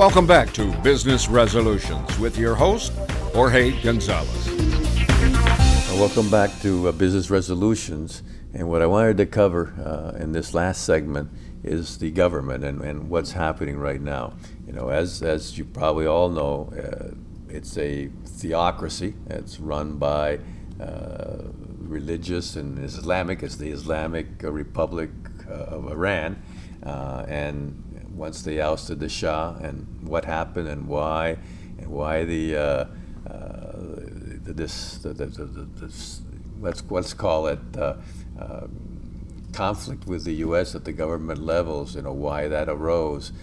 Welcome back to Business Resolutions with your host, Jorge Gonzalez. Welcome back to Business Resolutions. And what I wanted to cover in this last segment is the government and what's happening right now. You know, as you probably all know, it's a theocracy. It's run by religious and Islamic. It's the Islamic Republic of Iran. And once they ousted the Shah, and what happened and why the let's call it conflict with the U.S. at the government levels, you know, why that arose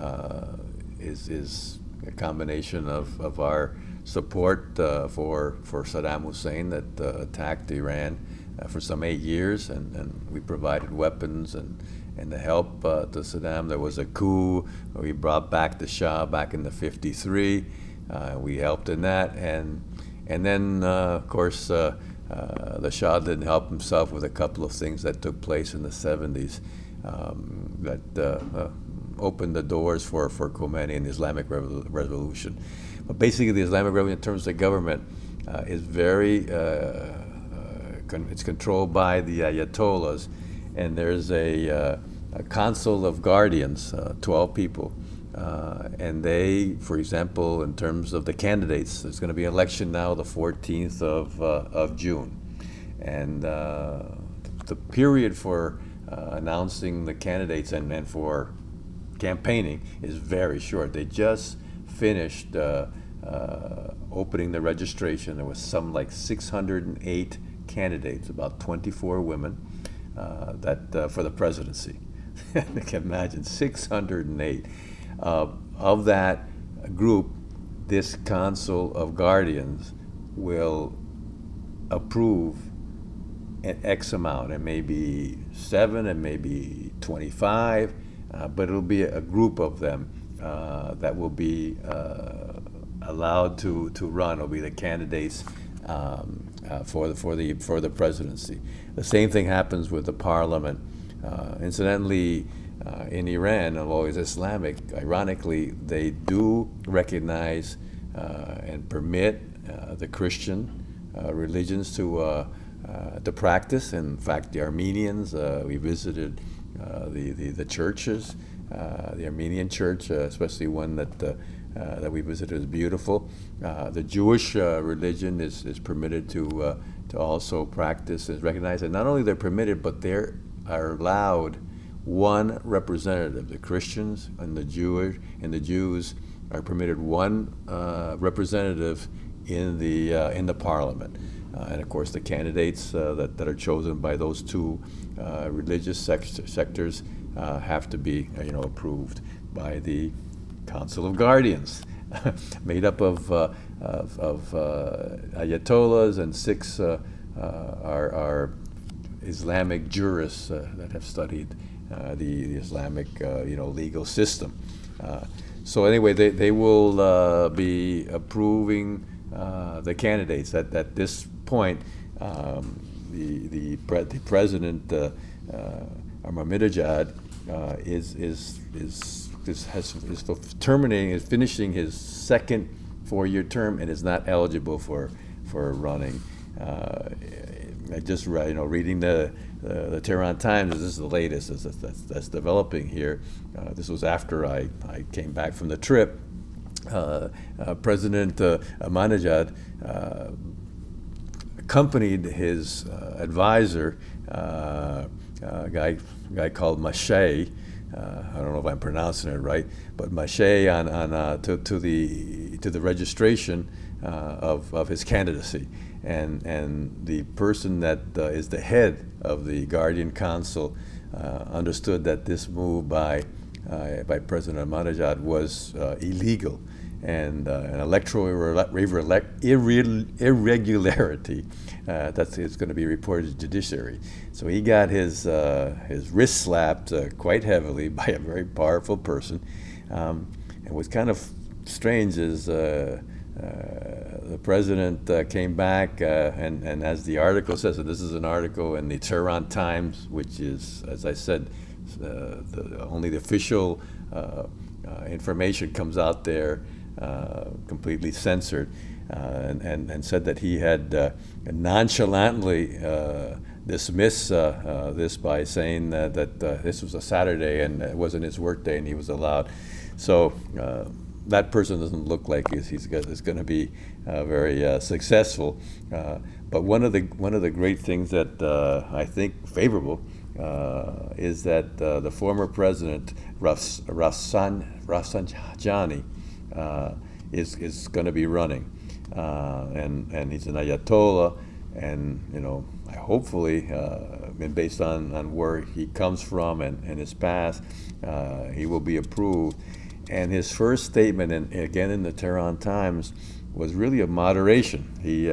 is a combination of our support for Saddam Hussein that attacked Iran for some 8 years, and we provided weapons and the help to Saddam. There was a coup. We brought back the Shah back in the '53. We helped in that, and then of course the Shah didn't help himself with a couple of things that took place in the '70s that opened the doors for Khomeini and the Islamic Revolution. But basically, the Islamic Revolution, in terms of the government, is very it's controlled by the Ayatollahs, and there's a council of guardians, 12 people. And they, for example, in terms of the candidates, there's going to be an election now the 14th of June. And the period for announcing the candidates and for campaigning is very short. They just finished opening the registration. There was some like 608 candidates, about 24 women, that for the presidency. You can imagine 608. Of that group, this Council of Guardians will approve an X amount. It may be 7, it may be 25, but it'll be a group of them that will be allowed to run. It'll be the candidates for the presidency. The same thing happens with the parliament. Incidentally, in Iran, although it's Islamic, ironically, they do recognize and permit the Christian religions to practice. In fact, the Armenians, we visited the churches. The Armenian church, especially one that we visited, is beautiful. The Jewish religion is permitted to also practice, is recognized, and not only they're permitted, but they are allowed one representative. The Christians and the Jews are permitted one representative in the parliament, and of course the candidates that are chosen by those two religious sectors have to be approved by the Council of Guardians, made up of ayatollahs, and 6 are Islamic jurists that have studied the Islamic legal system. So anyway, they will be approving the candidates. At this point, the president Ahmadinejad is finishing his second 4-year term and is not eligible for running. I just reading the Tehran Times. This is the latest that's developing here. This was after I came back from the trip. President Ahmadinejad accompanied his advisor, a guy called Mashay. I don't know if I'm pronouncing it right, but Mashay to the registration of his candidacy. And the person that is the head of the Guardian Council understood that this move by President Ahmadinejad was illegal and an electoral irregularity that is going to be reported to the judiciary. So he got his wrist slapped quite heavily by a very powerful person. And what's kind of strange is the president came back, and as the article says, and this is an article in the Tehran Times, which is, as I said, only the official information comes out there completely censored, and said that he had nonchalantly dismissed this by saying that this was a Saturday and it wasn't his work day and he was allowed. So that person doesn't look like he's going to be very successful. But one of the great things that I think favorable is that the former president Rafsanjani is going to be running, and he's an Ayatollah, and hopefully, and based on where he comes from and his past, he will be approved. And his first statement, and again in the Tehran Times, was really of moderation.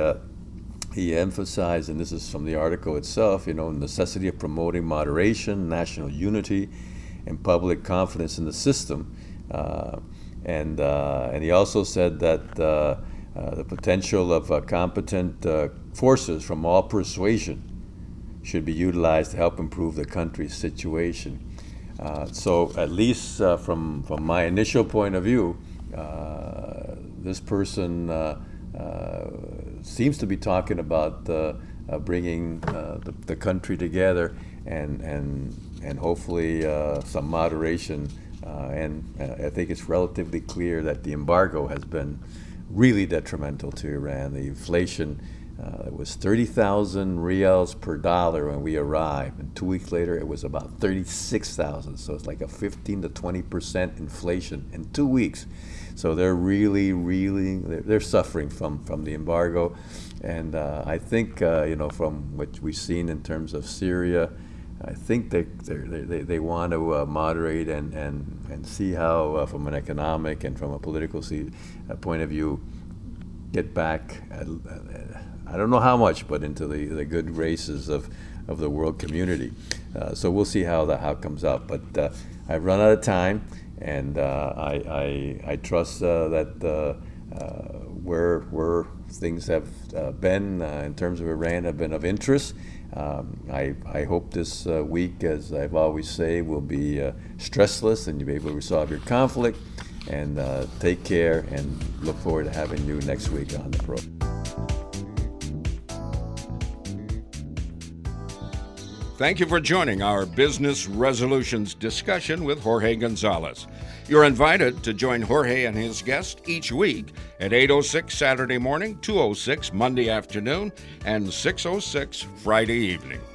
He emphasized, and this is from the article itself, necessity of promoting moderation, national unity, and public confidence in the system. And he also said that the potential of competent forces from all persuasion should be utilized to help improve the country's situation. So at least from my initial point of view, this person seems to be talking about bringing the country together and hopefully some moderation. And I think it's relatively clear that the embargo has been really detrimental to Iran. The inflation was 30,000 rials per dollar when we arrived, and 2 weeks later it was about 36,000. So it's like a 15 to 20% inflation in 2 weeks. So they're really they're suffering from the embargo, and I think from what we've seen in terms of Syria, I think they want to moderate and see how, from an economic and from a political point of view, get back. I don't know how much, but into the good graces of the world community. So we'll see how that comes out. But I've run out of time, and I trust that where things have been in terms of Iran have been of interest. I hope this week, as I've always say, will be stressless and you'll be able to resolve your conflict. And take care, and look forward to having you next week on the program. Thank you for joining our Business Resolutions discussion with Jorge Gonzalez. You're invited to join Jorge and his guest each week at 8:06 Saturday morning, 2:06 Monday afternoon, and 6:06 Friday evening.